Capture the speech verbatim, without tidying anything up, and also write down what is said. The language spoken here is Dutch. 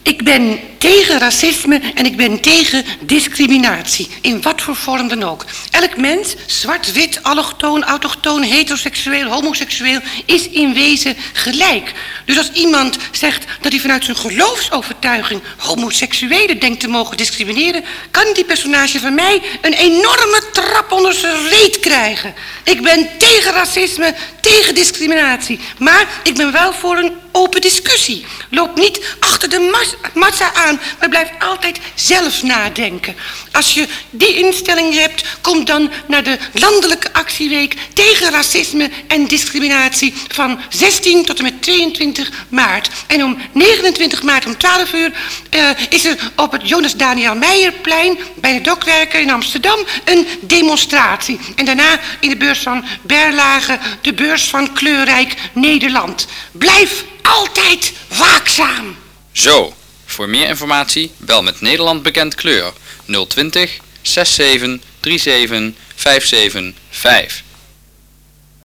Ik ben tegen racisme en ik ben tegen discriminatie. In wat voor vorm dan ook. Elk mens, zwart, wit, allochtoon, autochtoon, heteroseksueel, homoseksueel, is in wezen gelijk. Dus als iemand zegt dat hij vanuit zijn geloofsovertuiging homoseksuelen denkt te mogen discrimineren, kan die personage van mij een enorme trap onder zijn reet krijgen. Ik ben tegen racisme, tegen discriminatie. Maar ik ben wel voor een open discussie. Loop niet achter de mas- massa aan, maar blijf altijd zelf nadenken. Als je die instelling hebt, kom dan naar de landelijke actieweek tegen racisme en discriminatie van zestien tot en met tweeëntwintig maart. En om negenentwintig maart om twaalf uur uh, is er op het Jonas Daniel Meijerplein bij de Dokwerken in Amsterdam een demonstratie. En daarna in de beurs van Berlage de beurs van Kleurrijk Nederland. Blijf altijd waakzaam. Zo, voor meer informatie bel met Nederland Bekend Kleur nul twintig zesenzestig drieënzeventig vijfenzeventig vijf.